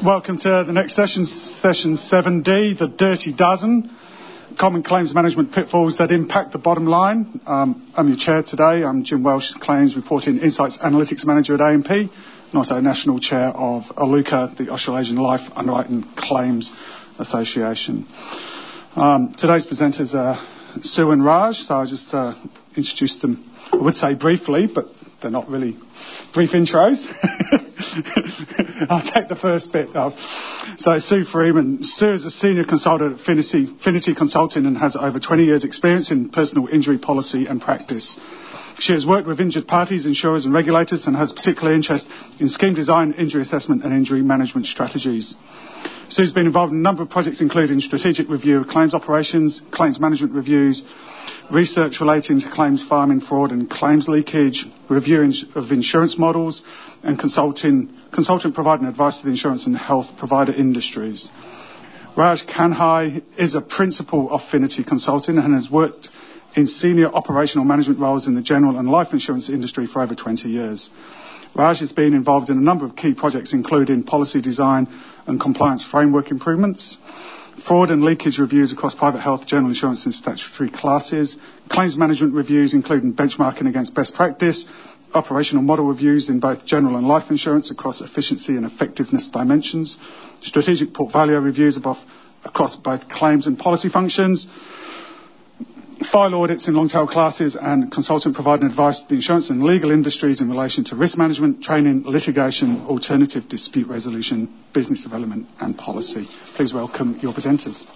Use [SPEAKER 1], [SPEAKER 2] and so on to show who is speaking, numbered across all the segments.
[SPEAKER 1] Welcome to the next session, session 7D, the Dirty Dozen, Common Claims Management Pitfalls that Impact the Bottom Line. I'm your chair today. I'm Jim Welsh, Claims Reporting Insights Analytics Manager at AMP, and also National Chair of ALUCA, the Australasian Life Underwriting Claims Association. Today's presenters are Sue and Raj, so I'll just introduce them, I would say briefly, but they're not really brief intros. I'll take the first bit. So Sue Freeman. Sue is a senior consultant at Finity Consulting and has over 20 years' experience in personal injury policy and practice. She has worked with injured parties, insurers and regulators and has particular interest in scheme design, injury assessment and injury management strategies. Sue's been involved in a number of projects including strategic review of claims operations, claims management reviews, research relating to claims farming, fraud and claims leakage, review of insurance models and consultant providing advice to the insurance and health provider industries. Raj Kanhai is a principal of Finity Consulting and has worked in senior operational management roles in the general and life insurance industry for over 20 years. Raj has been involved in a number of key projects including policy design and compliance framework improvements, fraud and leakage reviews across private health, general insurance and statutory classes, claims management reviews including benchmarking against best practice, operational model reviews in both general and life insurance across efficiency and effectiveness dimensions, strategic portfolio reviews across both claims and policy functions, file audits in long-tail classes and consultant providing advice to the insurance and legal industries in relation to risk management, training, litigation, alternative dispute resolution, business development and policy. Please welcome your presenters.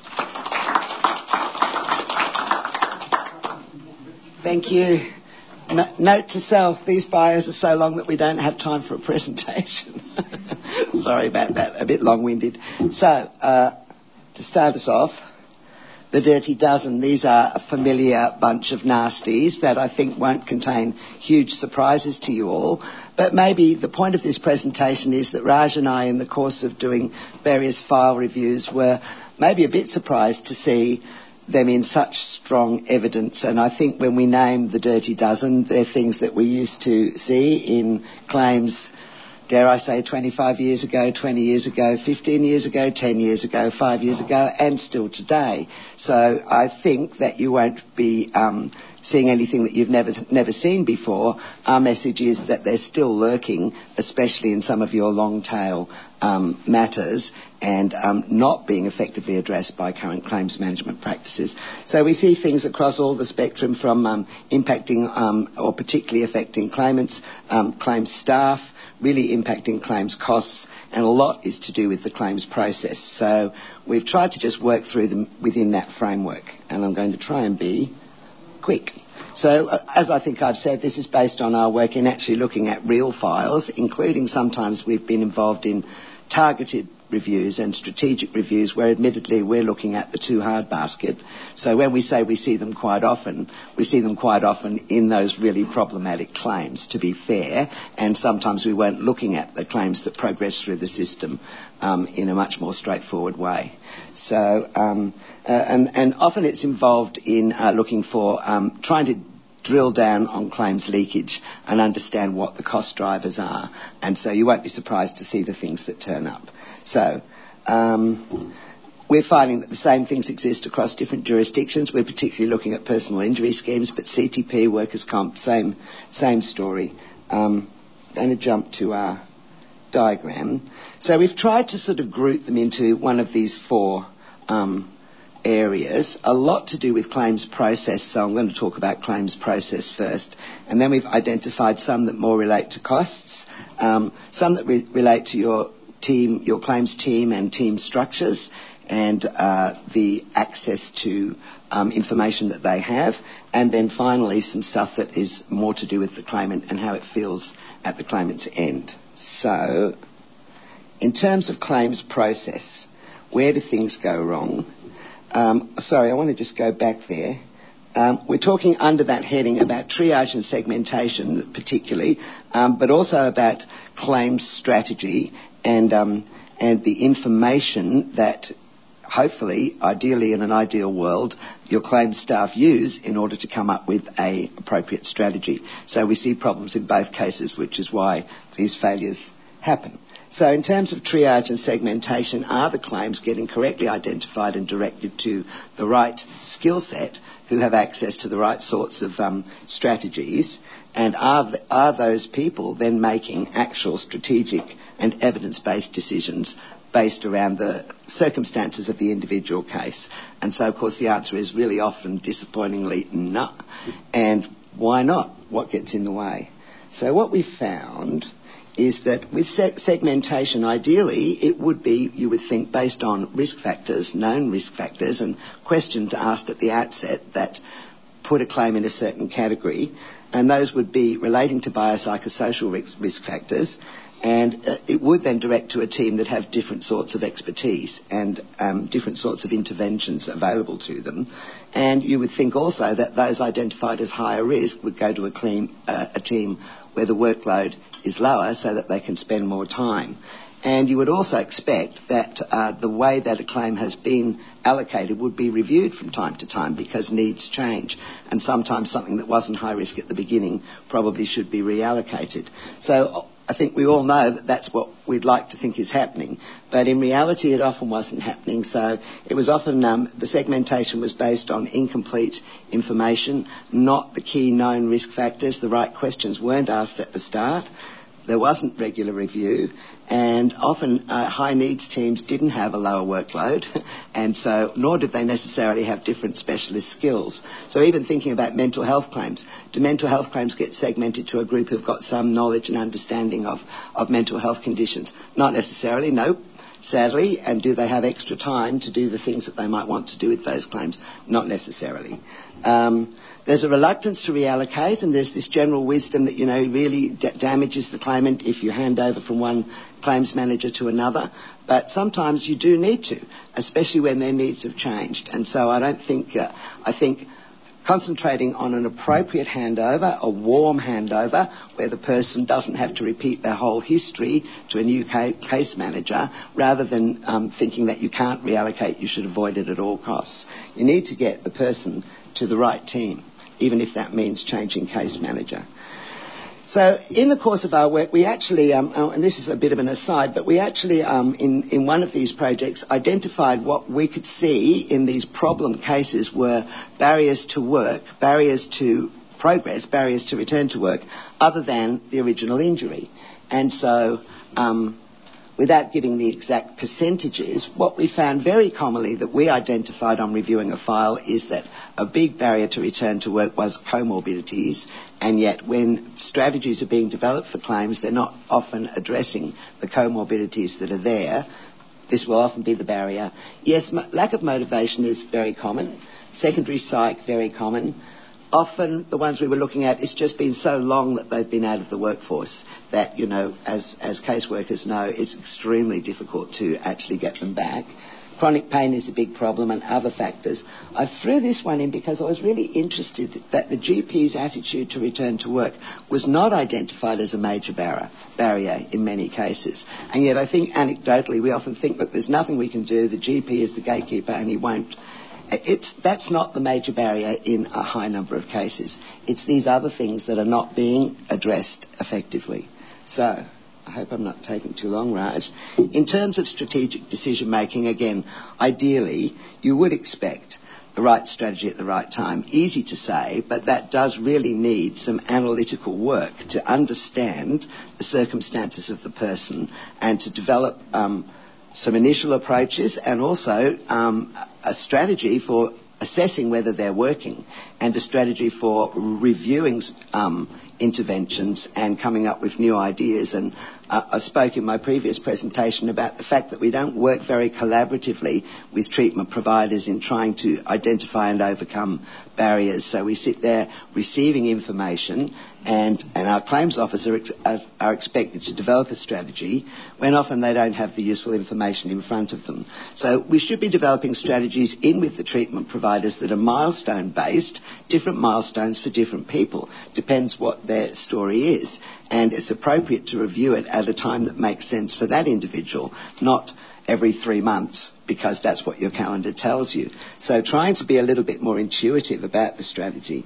[SPEAKER 2] Thank you. Note to self, these bios are so long that we don't have time for a presentation. Sorry about that, a bit long-winded. So, to start us off, the Dirty Dozen, these are a familiar bunch of nasties that I think won't contain huge surprises to you all. But maybe the point of this presentation is that Raj and I, in the course of doing various file reviews, were maybe a bit surprised to see them in such strong evidence. And I think when we name the Dirty Dozen, they're things that we used to see in claims, dare I say, 25 years ago, 20 years ago, 15 years ago, 10 years ago, 5 years ago, and still today. So I think that you won't be seeing anything that you've never seen before. Our message is that they're still lurking, especially in some of your long-tail matters, and not being effectively addressed by current claims management practices. So we see things across all the spectrum from impacting or particularly affecting claimants, claims staff, really impacting claims costs, and a lot is to do with the claims process. So we've tried to just work through them within that framework, and I'm going to try and be quick. So, as I think I've said, this is based on our work in actually looking at real files, including sometimes we've been involved in targeted reviews and strategic reviews where admittedly we're looking at the too hard basket. So when we say we see them quite often, we see them quite often in those really problematic claims, to be fair, and sometimes we weren't looking at the claims that progress through the system in a much more straightforward way. So, and often it's involved in looking for trying to drill down on claims leakage and understand what the cost drivers are. And so you won't be surprised to see the things that turn up. So we're finding that the same things exist across different jurisdictions. We're particularly looking at personal injury schemes, but CTP, workers' comp, same story. I'm going to jump to our diagram. So we've tried to sort of group them into one of these four areas, a lot to do with claims process, so I'm going to talk about claims process first, and then we've identified some that more relate to costs, some that relate to your team, your claims team and team structures, and the access to information that they have, and then finally some stuff that is more to do with the claimant and how it feels at the claimant's end. So, in terms of claims process, where do things go wrong? Sorry, I want to just go back there. We're talking under that heading about triage and segmentation particularly, but also about claims strategy and the information that hopefully, ideally in an ideal world, your claims staff use in order to come up with an appropriate strategy. So we see problems in both cases, which is why these failures happen. So in terms of triage and segmentation, are the claims getting correctly identified and directed to the right skill set who have access to the right sorts of strategies? And are those people then making actual strategic and evidence-based decisions based around the circumstances of the individual case? And so, of course, the answer is really often, disappointingly, no. And why not? What gets in the way? So what we found is that with segmentation, ideally, it would be, you would think, based on risk factors, known risk factors, and questions asked at the outset that put a claim in a certain category, and those would be relating to biopsychosocial risk factors, and it would then direct to a team that have different sorts of expertise and different sorts of interventions available to them. And you would think also that those identified as higher risk would go to a team where the workload is lower so that they can spend more time. And you would also expect that the way that a claim has been allocated would be reviewed from time to time because needs change. And sometimes something that wasn't high risk at the beginning probably should be reallocated. So I think we all know that that's what we'd like to think is happening. But in reality, it often wasn't happening. So it was often the segmentation was based on incomplete information, not the key known risk factors. The right questions weren't asked at the start. There wasn't regular review, and often high needs teams didn't have a lower workload, and so nor did they necessarily have different specialist skills. So even thinking about mental health claims, do mental health claims get segmented to a group who've got some knowledge and understanding of mental health conditions? Not necessarily, no. Sadly, and do they have extra time to do the things that they might want to do with those claims? Not necessarily. There's a reluctance to reallocate, and there's this general wisdom that, really damages the claimant if you hand over from one claims manager to another. But sometimes you do need to, especially when their needs have changed. And so I think concentrating on an appropriate handover, a warm handover, where the person doesn't have to repeat their whole history to a new case manager, rather than thinking that you can't reallocate, you should avoid it at all costs. You need to get the person to the right team, even if that means changing case manager. So in the course of our work, we actually, and this is a bit of an aside, but we actually, in one of these projects, identified what we could see in these problem cases were barriers to work, barriers to progress, barriers to return to work, other than the original injury. And so, without giving the exact percentages, what we found very commonly that we identified on reviewing a file is that a big barrier to return to work was comorbidities, and yet when strategies are being developed for claims, they're not often addressing the comorbidities that are there. This will often be the barrier. Yes, lack of motivation is very common. Secondary psych, very common. Often the ones we were looking at, it's just been so long that they've been out of the workforce that, as caseworkers know, it's extremely difficult to actually get them back. Chronic pain is a big problem, and other factors. I threw this one in because I was really interested that the GP's attitude to return to work was not identified as a major barrier in many cases. And yet I think anecdotally we often think that there's nothing we can do, the GP is the gatekeeper and he won't. That's not the major barrier in a high number of cases. It's these other things that are not being addressed effectively. So, I hope I'm not taking too long, Raj. In terms of strategic decision making, again, ideally, you would expect the right strategy at the right time. Easy to say, but that does really need some analytical work to understand the circumstances of the person and to develop some initial approaches and also a strategy for assessing whether they're working and a strategy for reviewing interventions and coming up with new ideas. And I spoke in my previous presentation about the fact that we don't work very collaboratively with treatment providers in trying to identify and overcome barriers. So we sit there receiving information and our claims officers are expected to develop a strategy when often they don't have the useful information in front of them. So we should be developing strategies in with the treatment providers that are milestone-based, different milestones for different people. Depends what their story is. And it's appropriate to review it at a time that makes sense for that individual, not every 3 months, because that's what your calendar tells you. So trying to be a little bit more intuitive about the strategy.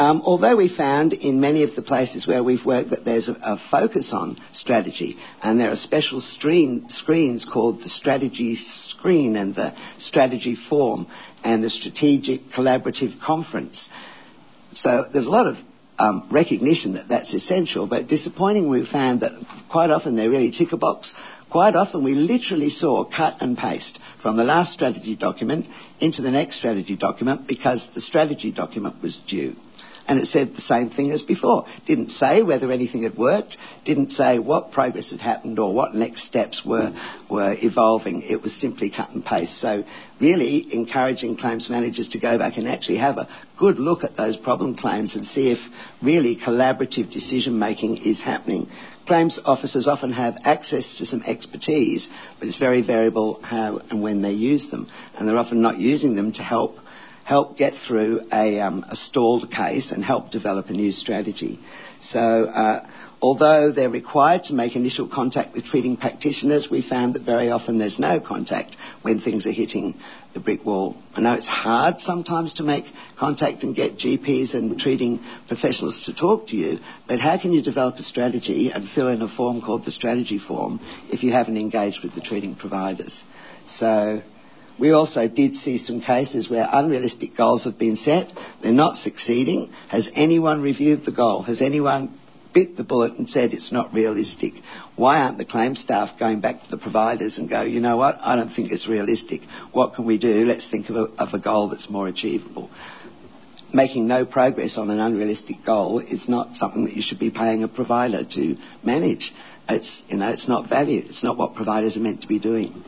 [SPEAKER 2] Although we found in many of the places where we've worked that there's a focus on strategy, and there are special screens called the strategy screen and the strategy forum and the strategic collaborative conference. So there's a lot of recognition that that's essential, but disappointing we found that quite often they're really ticker box. Quite often we literally saw cut and paste from the last strategy document into the next strategy document because the strategy document was due. And it said the same thing as before. Didn't say whether anything had worked, didn't say what progress had happened or what next steps were evolving. It was simply cut and paste. So really encouraging claims managers to go back and actually have a good look at those problem claims and see if really collaborative decision making is happening. Claims officers often have access to some expertise, but it's very variable how and when they use them. And they're often not using them to help get through a stalled case and help develop a new strategy. So although they're required to make initial contact with treating practitioners, we found that very often there's no contact when things are hitting the brick wall. I know it's hard sometimes to make contact and get GPs and treating professionals to talk to you, but how can you develop a strategy and fill in a form called the strategy form if you haven't engaged with the treating providers? So we also did see some cases where unrealistic goals have been set. They're not succeeding. Has anyone reviewed the goal? Has anyone bit the bullet and said it's not realistic? Why aren't the claim staff going back to the providers and go, you know what, I don't think it's realistic. What can we do? Let's think of a goal that's more achievable. Making no progress on an unrealistic goal is not something that you should be paying a provider to manage. It's not value. It's not what providers are meant to be doing.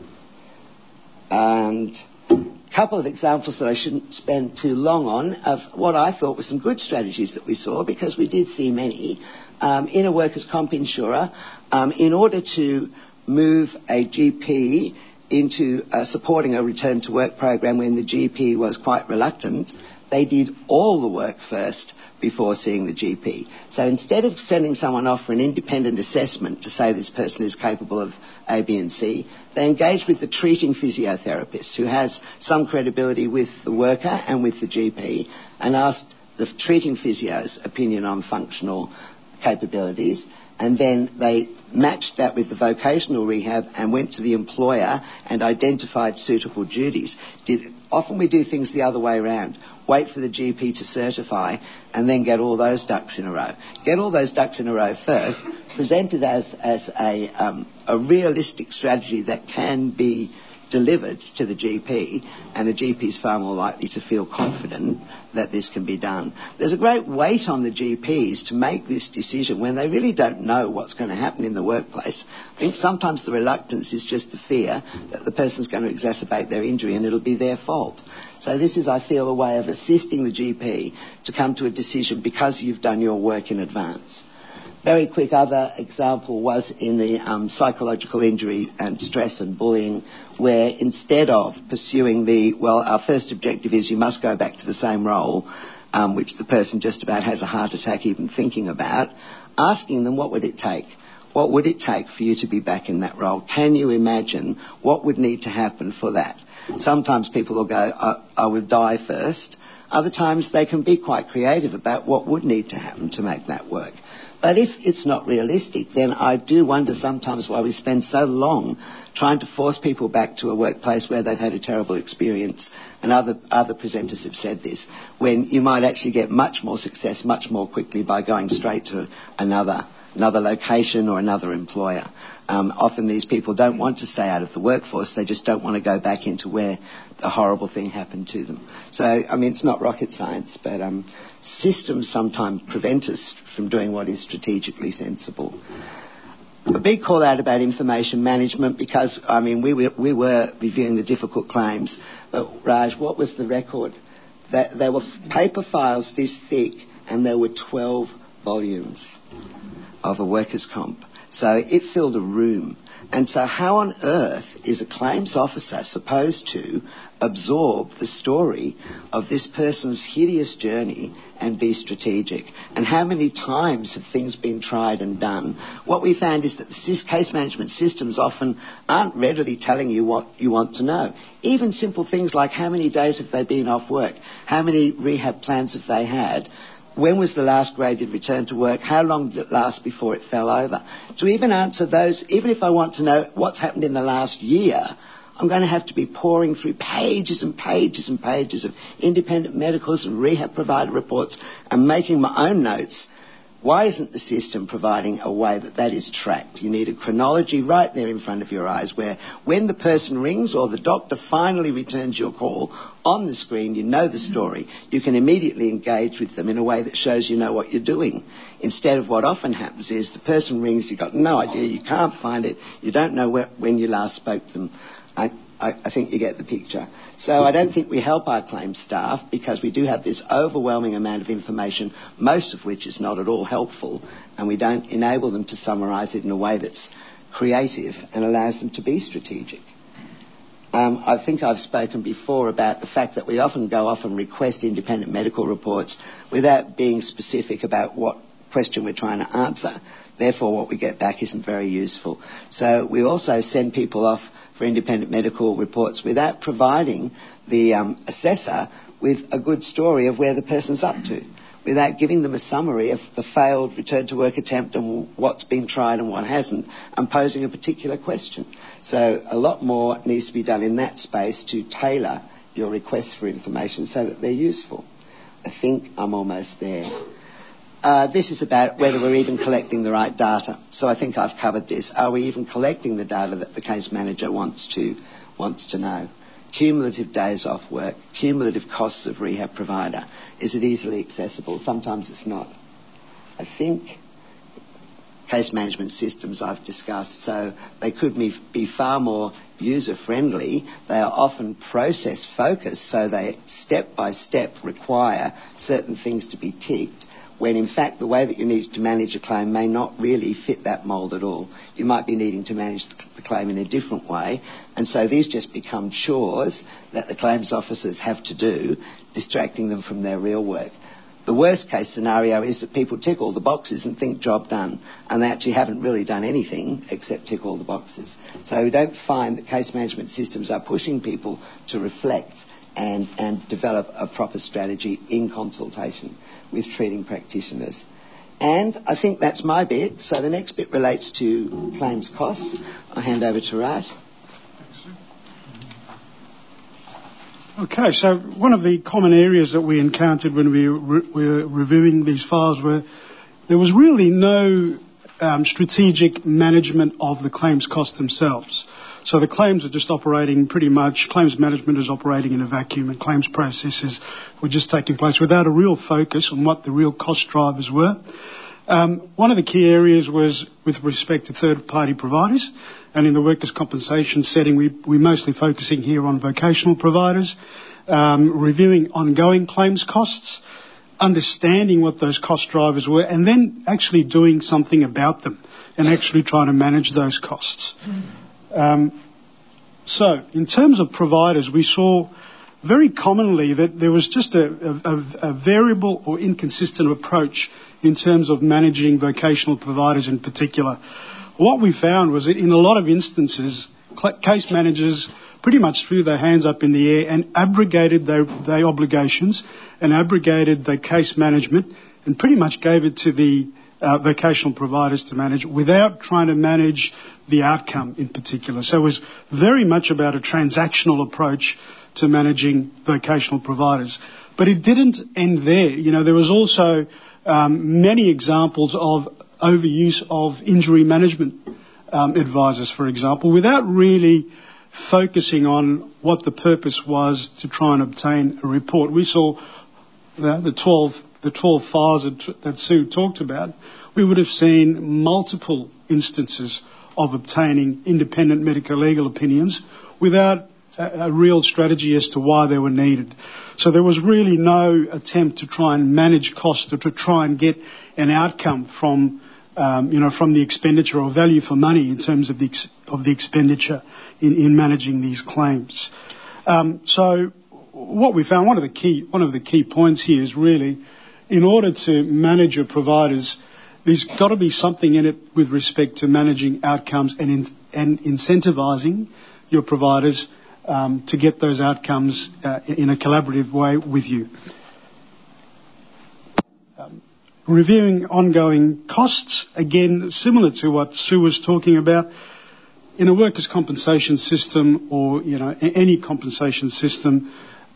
[SPEAKER 2] And a couple of examples that I shouldn't spend too long on of what I thought were some good strategies that we saw, because we did see many. In a workers' comp insurer, in order to move a GP into supporting a return to work program when the GP was quite reluctant, they did all the work first before seeing the GP. So instead of sending someone off for an independent assessment to say this person is capable of A, B and C, they engaged with the treating physiotherapist who has some credibility with the worker and with the GP, and asked the treating physio's opinion on functional capabilities, and then they matched that with the vocational rehab and went to the employer and identified suitable duties. Often we do things the other way around. Wait for the GP to certify and then get all those ducks in a row. Get all those ducks in a row first, present it as a realistic strategy that can be delivered to the GP, and the GP is far more likely to feel confident that this can be done. There's a great weight on the GPs to make this decision when they really don't know what's going to happen in the workplace. I think sometimes the reluctance is just the fear that the person's going to exacerbate their injury and it'll be their fault. So this is, I feel, a way of assisting the GP to come to a decision because you've done your work in advance. Very quick other example was in the psychological injury and stress and bullying, where instead of pursuing our first objective is you must go back to the same role, which the person just about has a heart attack even thinking about, asking them what would it take? What would it take for you to be back in that role? Can you imagine what would need to happen for that? Sometimes people will go, I will die first. Other times they can be quite creative about what would need to happen to make that work. But if it's not realistic, then I do wonder sometimes why we spend so long trying to force people back to a workplace where they've had a terrible experience. And other presenters have said this, when you might actually get much more success much more quickly by going straight to another location or another employer. Often these people don't want to stay out of the workforce, they just don't want to go back into where the horrible thing happened to them. So, I mean, it's not rocket science, but systems sometimes prevent us from doing what is strategically sensible. A big call out about information management because, I mean, we were reviewing the difficult claims, but Raj, what was the record? That there were paper files this thick and there were 12 volumes of a workers' comp. So it filled a room. And so how on earth is a claims officer supposed to absorb the story of this person's hideous journey and be strategic? And how many times have things been tried and done? What we found is that the case management systems often aren't readily telling you what you want to know. Even simple things like how many days have they been off work? How many rehab plans have they had? when was the last graded return to work? How long did it last before it fell over? To even answer those, even if I want to know what's happened in the last year, I'm going to have to be pouring through pages and pages and pages of independent medicals and rehab provider reports and making my own notes. Why isn't the system providing a way that is tracked? You need a chronology right there in front of your eyes where when the person rings or the doctor finally returns your call on the screen, you know the story. You can immediately engage with them in a way that shows you know what you're doing. Instead of what often happens is the person rings, you've got no idea, you can't find it, you don't know when you last spoke to them. I think you get the picture. So I don't think we help our claims staff because we do have this overwhelming amount of information, most of which is not at all helpful, and we don't enable them to summarise it in a way that's creative and allows them to be strategic. I think I've spoken before about the fact that we often go off and request independent medical reports without being specific about what question we're trying to answer. Therefore, what we get back isn't very useful. So we also send people off for independent medical reports without providing the assessor with a good story of where the person's up to, without giving them a summary of the failed return to work attempt and what's been tried and what hasn't, and posing a particular question. So a lot more needs to be done in that space to tailor your requests for information so that they're useful. I think I'm almost there. This is about whether we're even collecting the right data. So I think I've covered this. Are we even collecting the data that the case manager wants to know? Cumulative days off work, cumulative costs of rehab provider. Is it easily accessible? Sometimes it's not. I think case management systems I've discussed, so they could be far more user-friendly. They are often process-focused, so they step by step require certain things to be ticked, when in fact the way that you need to manage a claim may not really fit that mould at all. You might be needing to manage the claim in a different way, and so these just become chores that the claims officers have to do, distracting them from their real work. The worst case scenario is that people tick all the boxes and think job done, and they actually haven't really done anything except tick all the boxes. So we don't find that case management systems are pushing people to reflect and develop a proper strategy in consultation with treating practitioners. And I think that's my bit. So the next bit relates to claims costs. I'll hand over to Raj.
[SPEAKER 1] Okay, so one of the common areas that we encountered when we were reviewing these files were there was really no strategic management of the claims costs themselves. So the claims are just operating pretty much, claims management is operating in a vacuum and claims processes were just taking place without a real focus on what the real cost drivers were. One of the key areas was with respect to third-party providers, and in the workers' compensation setting we're mostly focusing here on vocational providers, reviewing ongoing claims costs, understanding what those cost drivers were, and then actually doing something about them and actually trying to manage those costs. So in terms of providers, we saw very commonly that there was just a variable or inconsistent approach in terms of managing vocational providers in particular. What we found was that in a lot of instances, case managers pretty much threw their hands up in the air and abrogated their obligations and abrogated their case management and pretty much gave it to the vocational providers to manage without trying to manage the outcome in particular. So it was very much about a transactional approach to managing vocational providers. But it didn't end there. You know, there was also many examples of overuse of injury management advisors, for example, without really focusing on what the purpose was to try and obtain a report. We saw the 12 files that Sue talked about. We would have seen multiple instances of obtaining independent medical legal opinions without a real strategy as to why they were needed. So there was really no attempt to try and manage cost or to try and get an outcome from the expenditure or value for money in terms of the expenditure in managing these claims. So what we found, one of the key points here is really, in order to manage your providers, there's got to be something in it with respect to managing outcomes and incentivising your providers to get those outcomes in a collaborative way with you.
[SPEAKER 3] Reviewing ongoing costs, again, similar to what Sue was talking about. In a workers' compensation system or, any compensation system,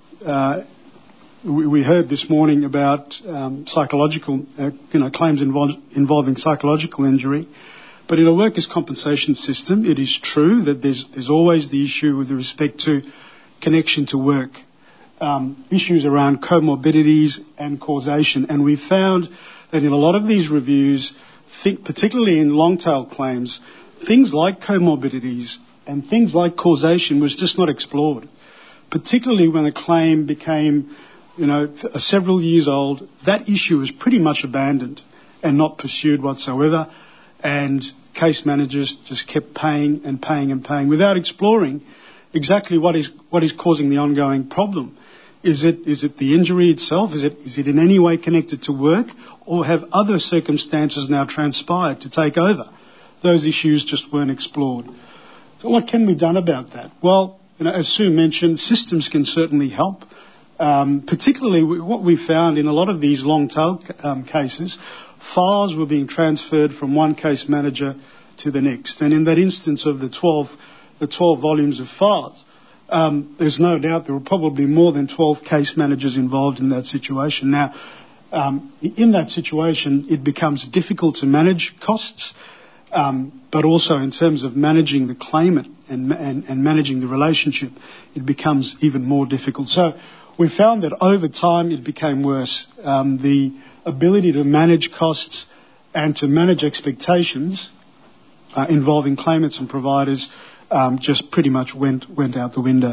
[SPEAKER 3] we heard this morning about psychological, claims involving psychological injury. But in a workers' compensation system, it is true that there's always the issue with respect to connection to work, issues around comorbidities and causation. And we found that in a lot of these reviews, particularly in long-tail claims, things like comorbidities and things like causation was just not explored, particularly when a claim became, several years old. That issue was pretty much abandoned and not pursued whatsoever. And case managers just kept paying and paying and paying without exploring exactly what is causing the ongoing problem. Is it the injury itself? Is it in any way connected to work, or have other circumstances now transpired to take over? Those issues just weren't explored. So what can be done about that? Well, as Sue mentioned, systems can certainly help. Particularly what we found in a lot of these long-tail cases, files were being transferred from one case manager to the next. And in that instance of the 12 volumes of files, there's no doubt there were probably more than 12 case managers involved in that situation. Now, in that situation, it becomes difficult to manage costs, but also in terms of managing the claimant and managing the relationship, it becomes even more difficult. So we found that over time it became worse. The ability to manage costs and to manage expectations involving claimants and providers just pretty much went out the window.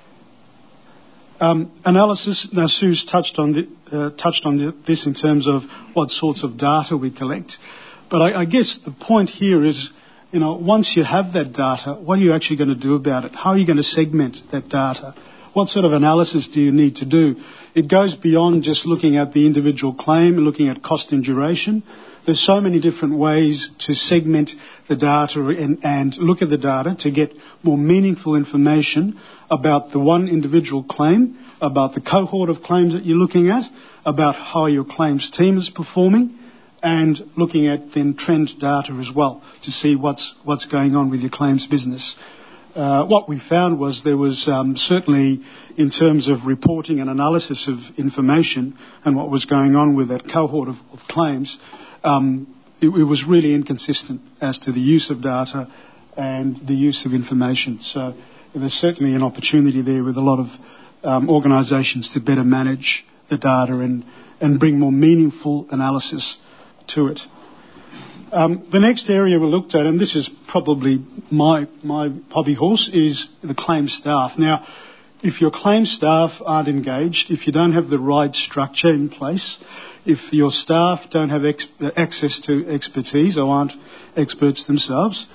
[SPEAKER 3] Analysis. Now, Sue's touched on this in terms of what sorts of data we collect. But I guess the point here is, once you have that data, what are you actually going to do about it? How are you going to segment that data? What sort of analysis do you need to do? It goes beyond just looking at the individual claim and looking at cost and duration. There's so many different ways to segment the data and look at the data to get more meaningful information about the one individual claim, about the cohort of claims that you're looking at, about how your claims team is performing, and looking at then trend data as well to see what's going on with your claims business. What we found was there was certainly, in terms of reporting and analysis of information and what was going on with that cohort of claims, it was really inconsistent as to the use of data and the use of information. So there's certainly an opportunity there with a lot of organisations to better manage the data and bring more meaningful analysis to it. The next area we looked at, and this is probably my hobby horse, is the claim staff. Now, if your claim staff aren't engaged, if you don't have the right structure in place, if your staff don't have access to expertise or aren't experts themselves,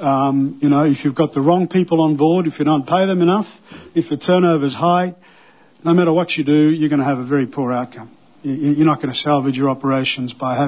[SPEAKER 3] if you've got the wrong people on board, if you don't pay them enough, if the turnover's high, no matter what you do, you're going to have a very poor outcome. You're not going to salvage your operations by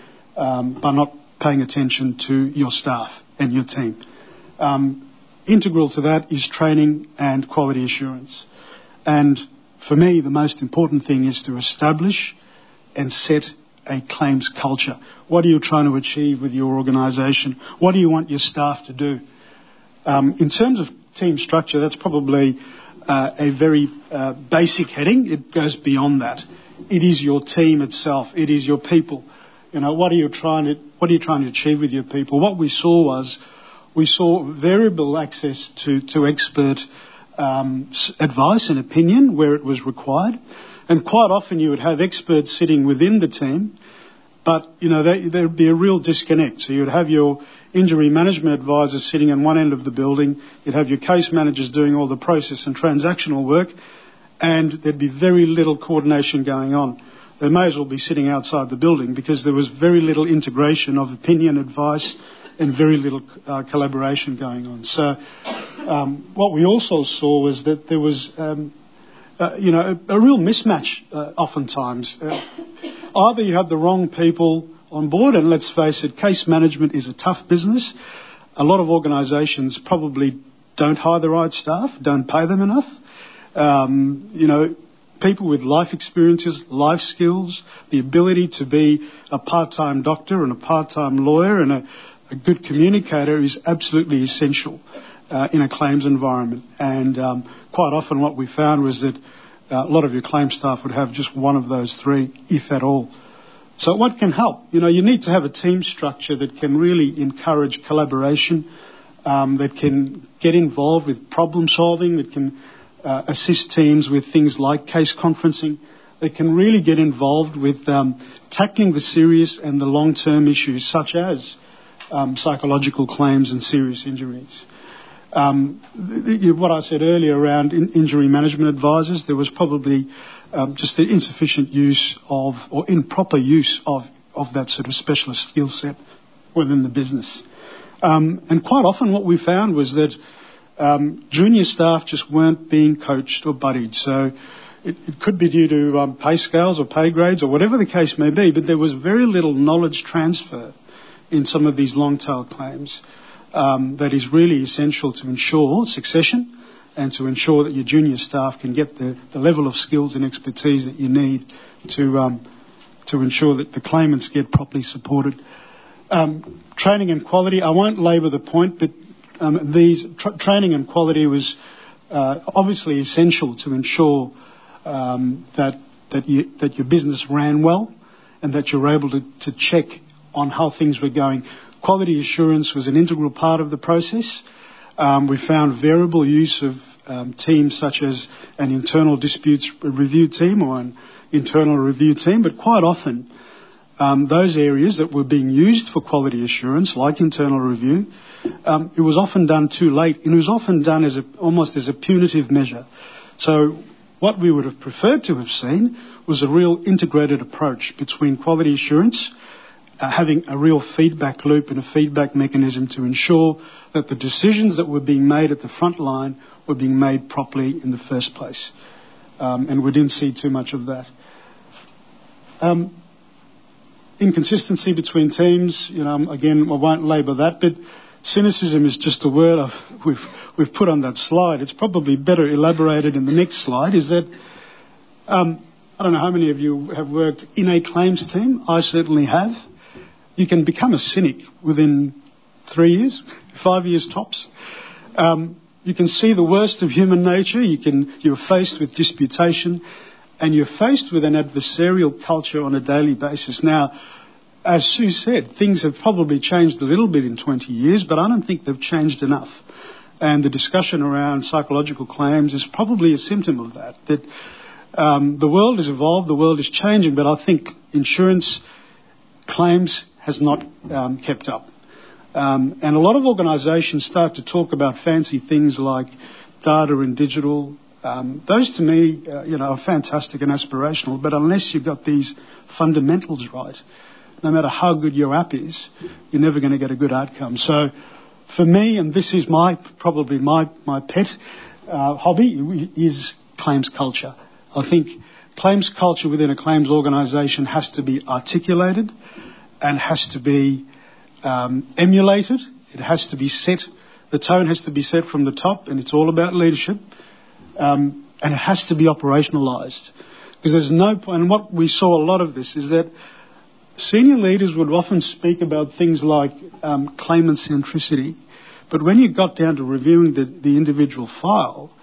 [SPEAKER 3] not paying attention to your staff and your team. Integral to that is training and quality assurance. And for me, the most important thing is to establish and set a claims culture. What are you trying to achieve with your organisation? What do you want your staff to do? In terms of team structure, that's probably a very basic heading. It goes beyond that. It is your team itself. It is your people. What are you trying to achieve with your people? What we saw variable access to expert advice and opinion where it was required. And quite often you would have experts sitting within the team, but, there would be a real disconnect. So you'd have your injury management advisors sitting on one end of the building, you'd have your case managers doing all the process and transactional work, and there'd be very little coordination going on. They may as well be sitting outside the building because there was very little integration of opinion, advice, and very little collaboration going on. So what we also saw was that there was, a real mismatch oftentimes. Either you have the wrong people on board, and let's face it, case management is a tough business. A lot of organisations probably don't hire the right staff, don't pay them enough. people with life experiences, life skills, the ability to be a part-time doctor and a part-time lawyer and a good communicator is absolutely essential in a claims environment. And quite often what we found was that a lot of your claims staff would have just one of those three, if at all. So what can help? You need to have a team structure that can really encourage collaboration, that can get involved with problem solving, that can assist teams with things like case conferencing, that can really get involved with tackling the serious and the long-term issues such as psychological claims and serious injuries. What I said earlier around injury management advisors, there was probably just the insufficient use of or improper use of that sort of specialist skill set within the business. And quite often what we found was that junior staff just weren't being coached or buddied. So it could be due to pay scales or pay grades or whatever the case may be, but there was very little knowledge transfer in some of these long-tail claims that is really essential to ensure succession and to ensure that your junior staff can get the level of skills and expertise that you need to ensure that the claimants get properly supported. Training and quality, I won't labour the point, but training and quality was obviously essential to ensure that your business ran well and that you were able to check on how things were going. Quality assurance was an integral part of the process. We found variable use of teams such as an internal disputes review team or an internal review team, but quite often those areas that were being used for quality assurance, like internal review, it was often done too late, and it was often done almost as a punitive measure. So what we would have preferred to have seen was a real integrated approach between quality assurance, having a real feedback loop and a feedback mechanism to ensure that the decisions that were being made at the front line were being made properly in the first place. And we didn't see too much of that. Inconsistency between teams, again, I won't labour that, but cynicism is just a word we've put on that slide. It's probably better elaborated in the next slide, is that I don't know how many of you have worked in a claims team. I certainly have. You can become a cynic within 3 years, 5 years tops. You can see the worst of human nature. You're faced with disputation, and you're faced with an adversarial culture on a daily basis. Now, as Sue said, things have probably changed a little bit in 20 years, but I don't think they've changed enough. And the discussion around psychological claims is probably a symptom of that. That the world has evolved, the world is changing, but I think insurance claims has not kept up. And a lot of organisations start to talk about fancy things like data and digital. Those to me, are fantastic and aspirational, but unless you've got these fundamentals right, no matter how good your app is, you're never going to get a good outcome. So for me, and this is probably my pet hobby, is claims culture. I think claims culture within a claims organisation has to be articulated and has to be emulated. It has to be set. The tone has to be set from the top, and it's all about leadership. And it has to be operationalised. Because there's no point, and what we saw a lot of this is that senior leaders would often speak about things like claimant centricity, but when you got down to reviewing the individual file,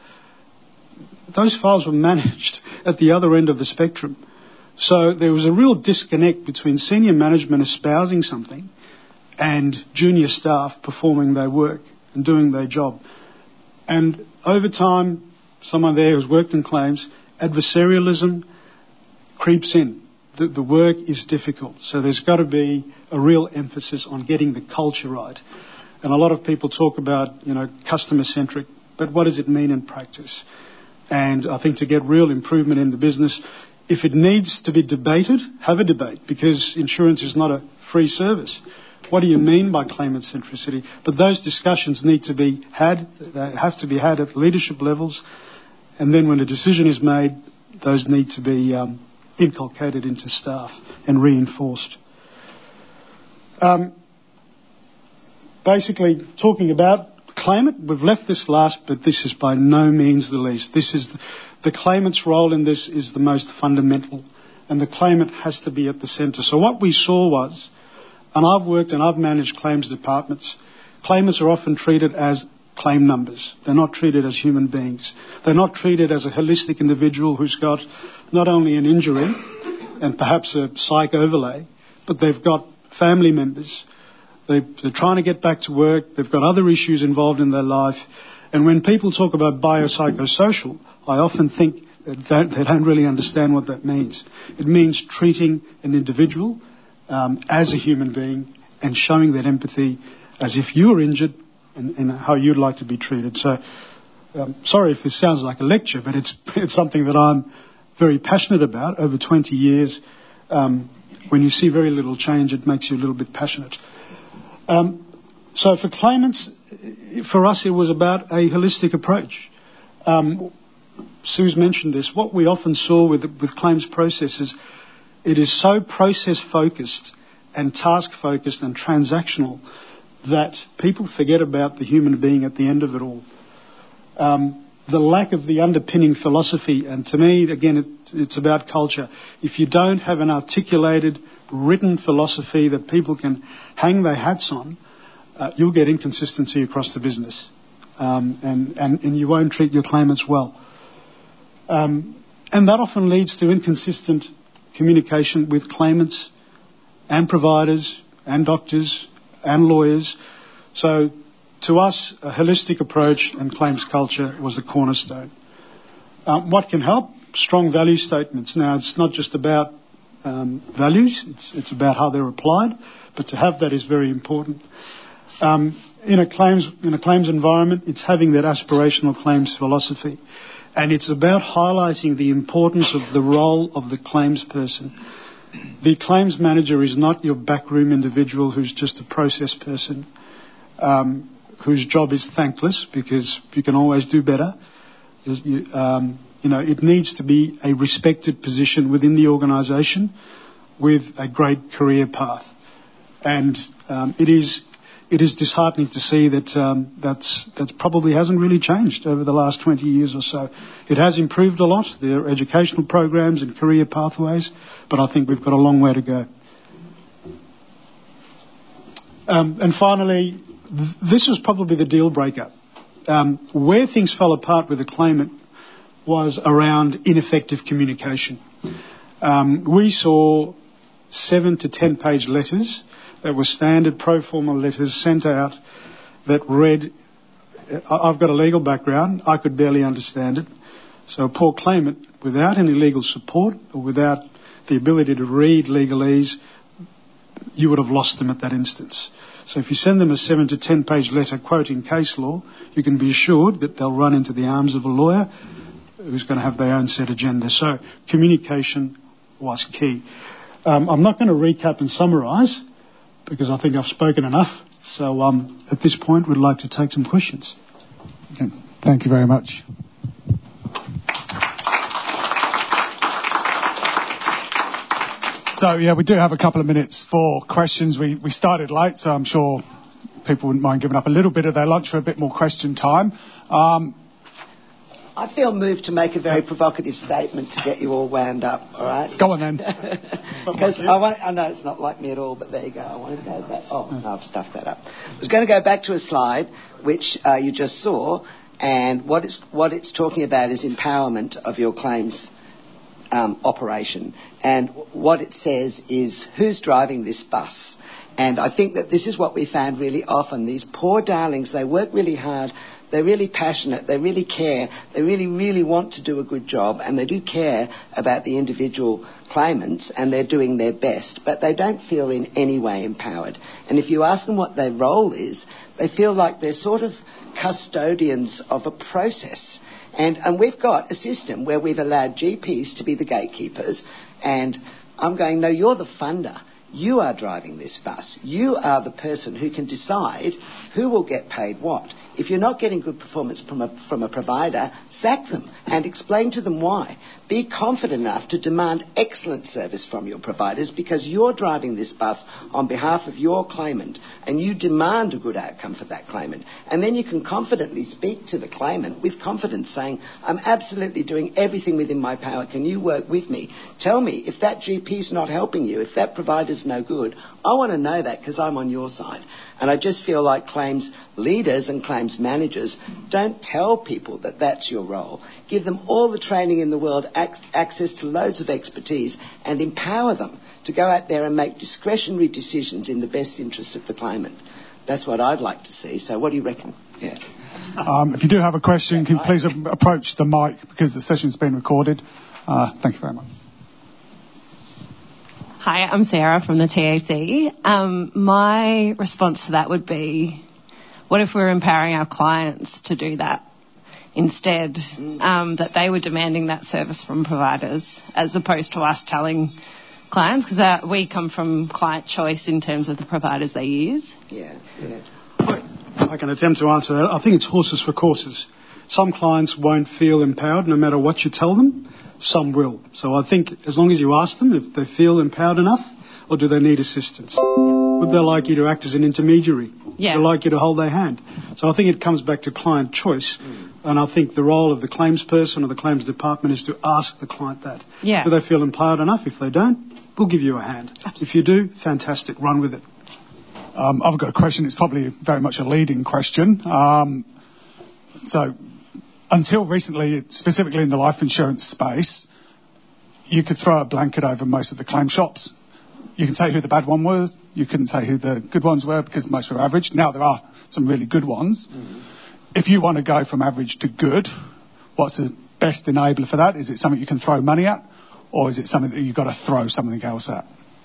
[SPEAKER 3] those files were managed at the other end of the spectrum. So there was a real disconnect between senior management espousing something and junior staff performing their work and doing their job. And over time, someone there who's worked in claims, adversarialism creeps in. The work is difficult. So there's got to be a real emphasis on getting the culture right. And a lot of people talk about, customer-centric, but what does it mean in practice? And I think to get real improvement in the business, if it needs to be debated, have a debate, because insurance is not a free service. What do you mean by claimant centricity? But those discussions need to be had, they have to be had at leadership levels, and then when a decision is made, those need to be inculcated into staff and reinforced. Basically, talking about claimant, we've left this last, but this is by no means the least. This is the claimant's role in this is the most fundamental, and the claimant has to be at the centre. So what we saw was, and I've worked and I've managed claims departments, claimants are often treated as claim numbers. They're not treated as human beings. They're not treated as a holistic individual who's got not only an injury and perhaps a psych overlay, but they've got family members. They're trying to get back to work. They've got other issues involved in their life. And when people talk about biopsychosocial, I often think they don't really understand what that means. It means treating an individual as a human being and showing that empathy as if you were injured and how you'd like to be treated. So, sorry if this sounds like a lecture, but it's something that I'm very passionate about. Over 20 years, when you see very little change, it makes you a little bit passionate. So for claimants, for us, it was about a holistic approach. Sue's mentioned this. What we often saw with claims processes, it is so process-focused and task-focused and transactional that people forget about the human being at the end of it all. The lack of the underpinning philosophy, and to me, again, it's about culture. If you don't have an articulated, written philosophy that people can hang their hats on, you'll get inconsistency across the business, and you won't treat your claimants well. And that often leads to inconsistent communication with claimants and providers and doctors and lawyers. So to us, a holistic approach and claims culture was the cornerstone. What can help? Strong value statements. Now, it's not just about values, it's about how they're applied, but to have that is very important. In a claims environment, it's having that aspirational claims philosophy. And it's about highlighting the importance of the role of the claims person. The claims manager is not your backroom individual who's just a process person, whose job is thankless because you can always do better. It needs to be a respected position within the organisation with a great career path. And it is disheartening to see that that probably hasn't really changed over the last 20 years or so. It has improved a lot. There are educational programs and career pathways, but I think we've got a long way to go. And finally, this was probably the deal breaker. Where things fell apart with the claimant was around ineffective communication. We saw 7 to 10 page letters that were standard pro forma letters sent out that read, I've got a legal background, I could barely understand it. So a poor claimant, without any legal support or without the ability to read legalese, you would have lost them at that instance. So if you send them a 7 to 10 page letter quoting case law, you can be assured that they'll run into the arms of a lawyer who's going to have their own set agenda. So communication was key. I'm not going to recap and summarise, because I think I've spoken enough. So at this point, we'd like to take some questions.
[SPEAKER 4] Okay. Thank you very much. So, yeah, we do have a couple of minutes for questions. We started late, so I'm sure people wouldn't mind giving up a little bit of their lunch for a bit more question time.
[SPEAKER 2] I feel moved to make a very provocative statement to get you all wound up, all right?
[SPEAKER 4] Go on then.
[SPEAKER 2] Because I know it's not like me at all, but there you go. I wanted to go back. Oh, no, I've stuffed that up. I was going to go back to a slide which you just saw, and what it's talking about is empowerment of your claims operation. And what it says is, who's driving this bus? And I think that this is what we found really often. These poor darlings, they work really hard. They're really passionate, they really care, they really, really want to do a good job, and they do care about the individual claimants, and they're doing their best, but they don't feel in any way empowered. And if you ask them what their role is, they feel like they're sort of custodians of a process. And we've got a system where we've allowed GPs to be the gatekeepers, and I'm going, no, you're the funder. You are driving this bus. You are the person who can decide who will get paid what. If you're not getting good performance from a provider, sack them and explain to them why. Be confident enough to demand excellent service from your providers because you're driving this bus on behalf of your claimant and you demand a good outcome for that claimant. And then you can confidently speak to the claimant with confidence saying, I'm absolutely doing everything within my power. Can you work with me? Tell me if that GP's not helping you, if that provider's no good. I want to know that because I'm on your side. And I just feel like claims leaders and claims managers don't tell people that that's your role. Give them all the training in the world, access to loads of expertise, and empower them to go out there and make discretionary decisions in the best interest of the claimant. That's what I'd like to see. So what do you reckon? Yeah.
[SPEAKER 4] If you do have a question, can you please approach the mic because the session's been recorded. Thank you very much.
[SPEAKER 5] Hi, I'm Sarah from the TAC. My response to that would be, what if we're empowering our clients to do that instead, that they were demanding that service from providers as opposed to us telling clients, because we come from client choice in terms of the providers they use.
[SPEAKER 2] Yeah.
[SPEAKER 3] I can attempt to answer that. I think it's horses for courses. Some clients won't feel empowered no matter what you tell them. Some will. So I think as long as you ask them if they feel empowered enough or do they need assistance. Would they like you to act as an intermediary?
[SPEAKER 5] Yeah.
[SPEAKER 3] Would they like you to hold their hand? So I think it comes back to client choice. And I think the role of the claims person or the claims department is to ask the client that.
[SPEAKER 5] Yeah.
[SPEAKER 3] Do they feel empowered enough? If they don't, we'll give you a hand.
[SPEAKER 5] Absolutely.
[SPEAKER 3] If you do, fantastic. Run with it.
[SPEAKER 4] I've got a question. It's probably very much a leading question. So until recently, specifically in the life insurance space, you could throw a blanket over most of the claim shops. You can say who the bad one was. You couldn't say who the good ones were because most were average. Now there are some really good ones. If you want to go from average to good, what's the best enabler for that? Is it something you can throw money at, or is it something that you've got to throw something else at?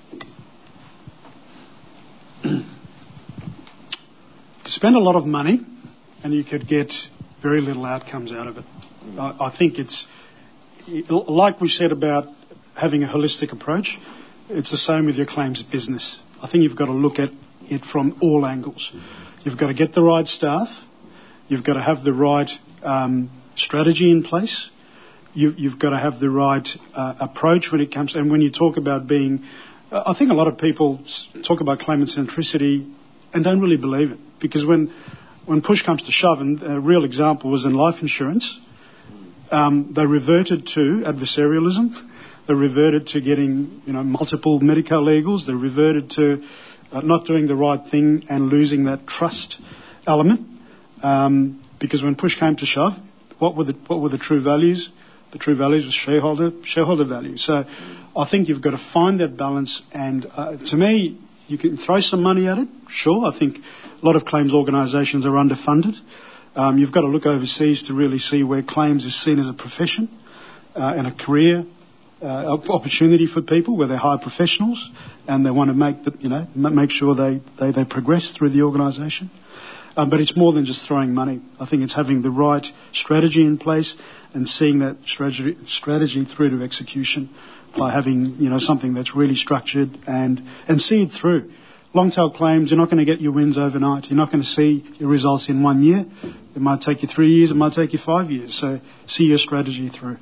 [SPEAKER 3] You spend a lot of money and you could get very little outcomes out of it. I think it's, like we said about having a holistic approach, it's the same with your claims business. I think you've got to look at it from all angles. You've got to get the right staff. You've got to have the right strategy in place. You've got to have the right approach when it comes, and when you talk about being, I think a lot of people talk about claimant centricity and don't really believe it, because when push comes to shove, and a real example was in life insurance, they reverted to adversarialism. They reverted to getting, multiple medical legals. They reverted to not doing the right thing and losing that trust element. Because when push came to shove, what were the true values? The true values was shareholder value. So I think you've got to find that balance. And to me, you can throw some money at it. Sure, I think a lot of claims organisations are underfunded. You've got to look overseas to really see where claims is seen as a profession and a career opportunity for people, where they hire professionals and they want to make sure they progress through the organisation. But it's more than just throwing money. I think it's having the right strategy in place and seeing that strategy through to execution by having something that's really structured and see it through. Long tail claims, you're not going to get your wins overnight. You're not going to see your results in 1 year. It might take you 3 years. It might take you 5 years. So see your strategy through.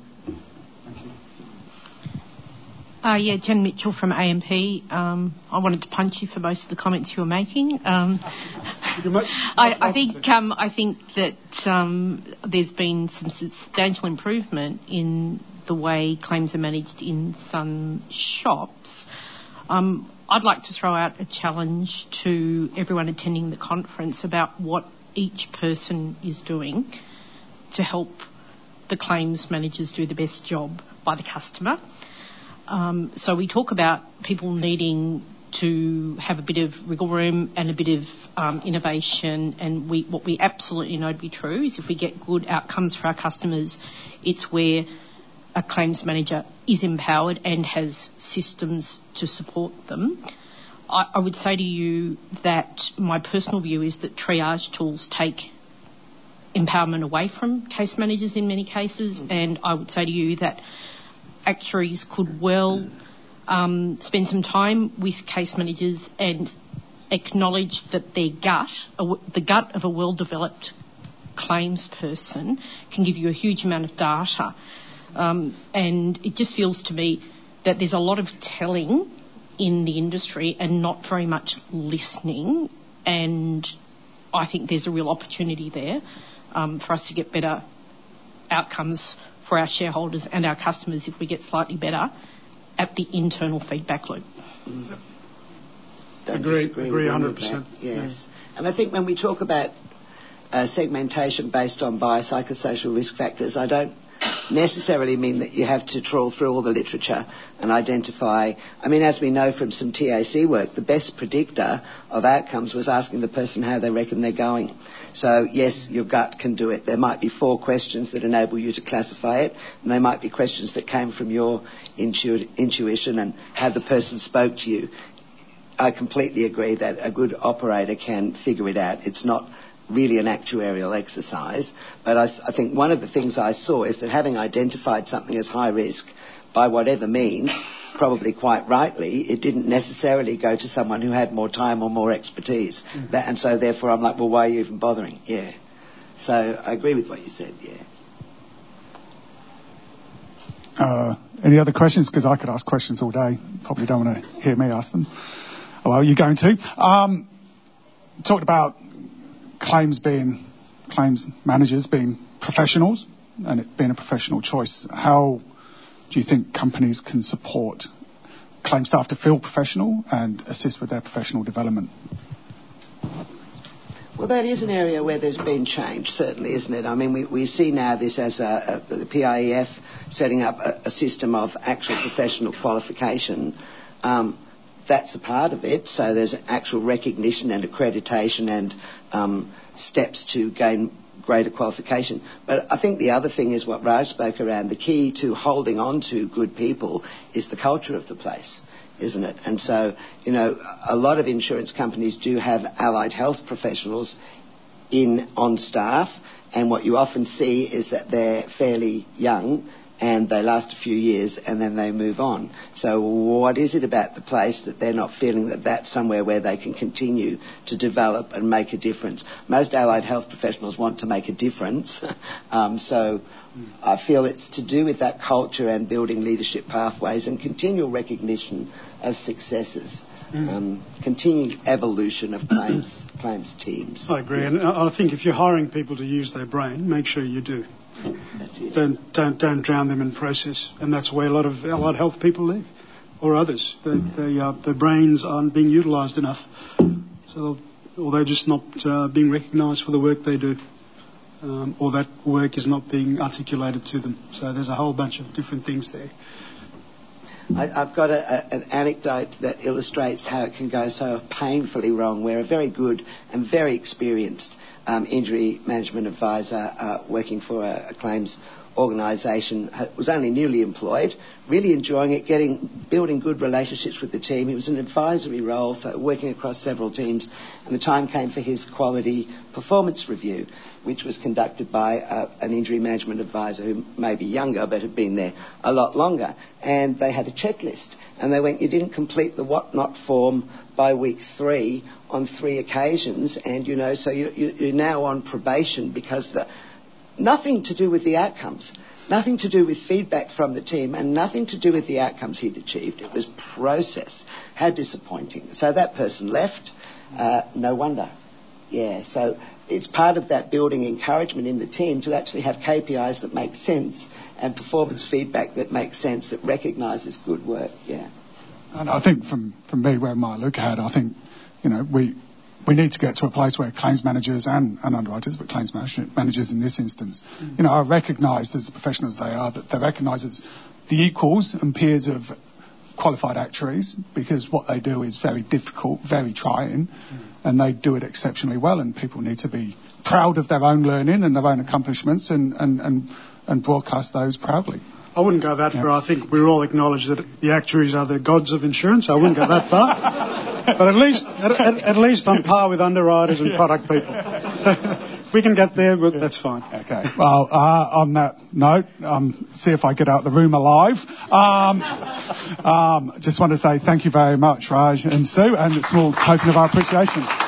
[SPEAKER 6] Jen Mitchell from AMP. I wanted to punch you for most of the comments you were making. I think that there's been some substantial improvement in the way claims are managed in some shops. I'd like to throw out a challenge to everyone attending the conference about what each person is doing to help the claims managers do the best job by the customer. So we talk about people needing to have a bit of wiggle room and a bit of innovation, and what we absolutely know to be true is if we get good outcomes for our customers, it's where a claims manager is empowered and has systems to support them. I would say to you that my personal view is that triage tools take empowerment away from case managers in many cases, and I would say to you that actuaries could well spend some time with case managers and acknowledge that their gut, the gut of a well-developed claims person can give you a huge amount of data. And it just feels to me that there's a lot of telling in the industry and not very much listening. And I think there's a real opportunity there for us to get better outcomes for our shareholders and our customers if we get slightly better at the internal feedback loop.
[SPEAKER 3] Agree 100%.
[SPEAKER 2] Yes. Yeah. And I think when we talk about segmentation based on biopsychosocial risk factors, I don't necessarily mean that you have to trawl through all the literature and identify. I mean, as we know from some TAC work, the best predictor of outcomes was asking the person how they reckon they're going. So, yes, your gut can do it. There might be 4 questions that enable you to classify it, and they might be questions that came from your intuition and how the person spoke to you. I completely agree that a good operator can figure it out. It's not really an actuarial exercise, but I think one of the things I saw is that having identified something as high risk by whatever means, probably quite rightly, it didn't necessarily go to someone who had more time or more expertise. Mm-hmm. And so therefore I'm like, well, why are you even bothering? Yeah. So I agree with what you said, yeah.
[SPEAKER 4] Any other questions? Because I could ask questions all day. Probably don't want to hear me ask them. Well, you're going to. Talked about claims managers being professionals and it being a professional choice. How do you think companies can support claim staff to feel professional and assist with their professional development?
[SPEAKER 2] Well, that is an area where there's been change, certainly, isn't it? I mean, we see now this as the PIEF setting up a system of actual professional qualification. That's a part of it, so there's actual recognition and accreditation and steps to gain greater qualification. But I think the other thing is what Raj spoke around. The key to holding on to good people is the culture of the place, isn't it? And so, you know, a lot of insurance companies do have allied health professionals on staff, and what you often see is that they're fairly young and they last a few years and then they move on. So what is it about the place that they're not feeling that that's somewhere where they can continue to develop and make a difference? Most allied health professionals want to make a difference. So I feel it's to do with that culture and building leadership pathways and continual recognition of successes. Continuing evolution of claims teams.
[SPEAKER 3] I agree, and I think if you're hiring people to use their brain, make sure you do.
[SPEAKER 2] That's it.
[SPEAKER 3] Don't drown them in process, and that's where a lot of allied health people live, or others. Their brains aren't being utilised enough, or they're just not being recognised for the work they do, or that work is not being articulated to them. So there's a whole bunch of different things there.
[SPEAKER 2] I've got an anecdote that illustrates how it can go so painfully wrong, where a very good and very experienced injury management advisor working for a claims organisation was only newly employed, really enjoying it, building good relationships with the team. He was in an advisory role, so working across several teams, and the time came for his quality performance review, which was conducted by an injury management advisor who may be younger but had been there a lot longer. And they had a checklist, and they went, you didn't complete the what not form by week 3 on 3 occasions, and so you're now on probation because nothing to do with the outcomes, nothing to do with feedback from the team, and nothing to do with the outcomes he'd achieved. It was process. How disappointing. So that person left. No wonder. Yeah, so it's part of that building encouragement in the team to actually have KPIs that make sense and performance feedback that makes sense, that recognises good work. Yeah.
[SPEAKER 4] And I think from me, where my look at, I think, we need to get to a place where claims managers and underwriters, but claims managers in this instance, are recognised as the professionals they are, that they're recognised as the equals and peers of qualified actuaries, because what they do is very difficult, very trying, and they do it exceptionally well, and people need to be proud of their own learning and their own accomplishments and broadcast those proudly.
[SPEAKER 3] I wouldn't go that far. I think we all acknowledge that the actuaries are the gods of insurance. I wouldn't go that far. But at least on par with underwriters and product people. If we can get there, that's fine.
[SPEAKER 4] Okay. Well, on that note, see if I get out the room alive. Just want to say thank you very much, Raj and Sue, and a small token of our appreciation.